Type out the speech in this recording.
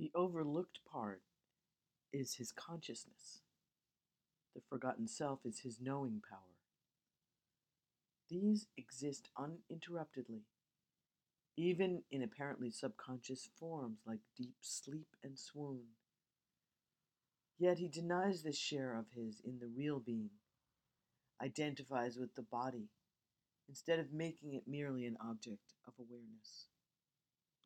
The overlooked part is his consciousness. The forgotten self is his knowing power. These exist uninterruptedly, even in apparently subconscious forms like deep sleep and swoon. Yet he denies this share of his in the real being, identifies with the body, instead of making it merely an object of awareness.